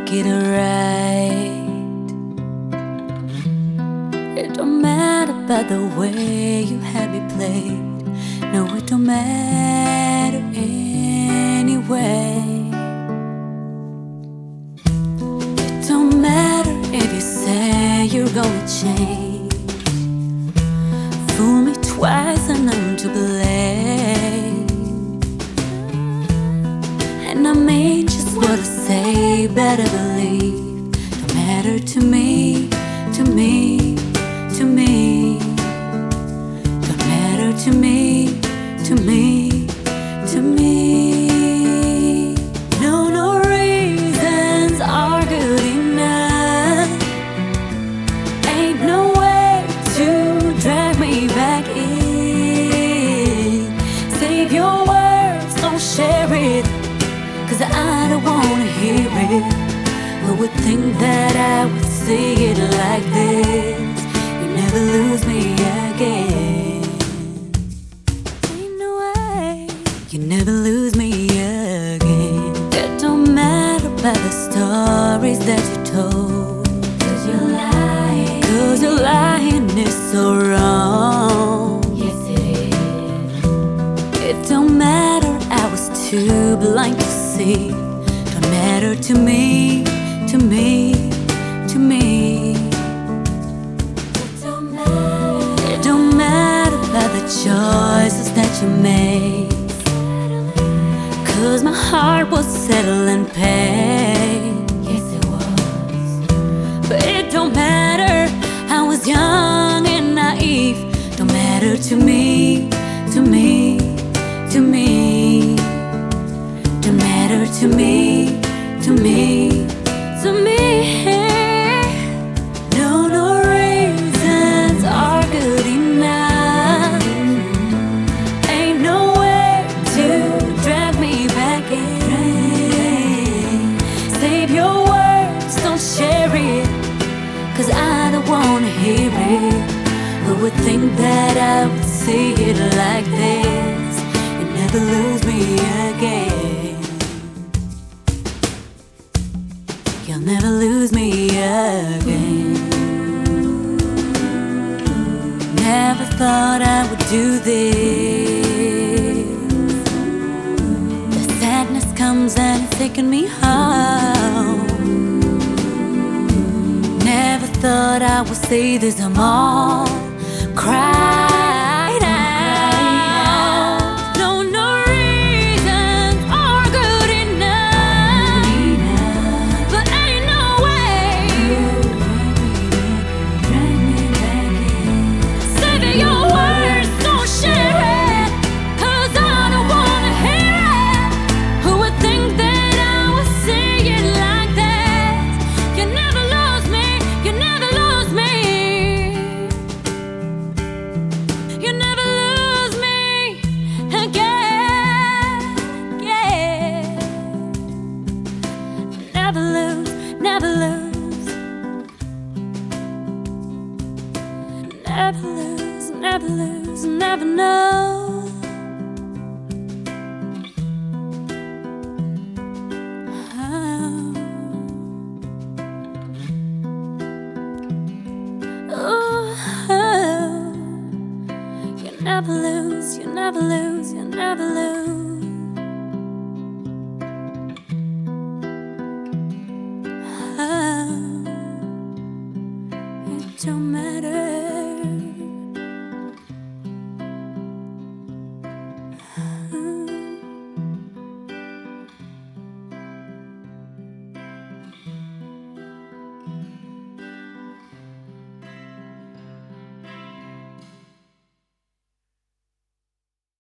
make it right. It don't matter about the way you have me played. No, it don't matter anyway. It don't matter if you say you're gonna change. Fool me twice and I'm to blame. And I mean just what I say, better believe. Don't matter to me, to me, to me. Don't matter to me, to me, to me. No reasons are good enough. Ain't no way to drag me back in. Save your words, don't share it, 'cause I don't wanna hear it. Who would think that I would say it like this? You never lose me again. Ain't no way you never lose me again. It don't matter about the stories that you told, 'cause you're lying. 'Cause your lying is so wrong. Yes it is. It don't matter, I was too blind to see. Don't matter to me, to me, to me. It don't matter about the choices that you made, 'cause my heart was settled in pain. Yes it was. But it don't matter, I was young and naive. Don't matter to me, to me, to me. Don't matter to me, to me, to me. No reasons are good enough. Ain't no way to drag me back in. Save your words, don't share it, 'cause I don't wanna hear it. Who would think that I would say it like this? You never lose me again. You'll never lose me again. Never thought I would do this. The sadness comes and it's taking me home. Never thought I would say this, I'm all cried out. No reasons are good enough. But ain't no way. Saving your words, don't share it, 'cause I don't wanna hear it. Who would think that I would say it like that? You never lose me, you never lose me. You never lose me again, yeah. Never lose, never lose. Never lose, never lose, never know. You never lose, you never lose, you never lose. It don't matter.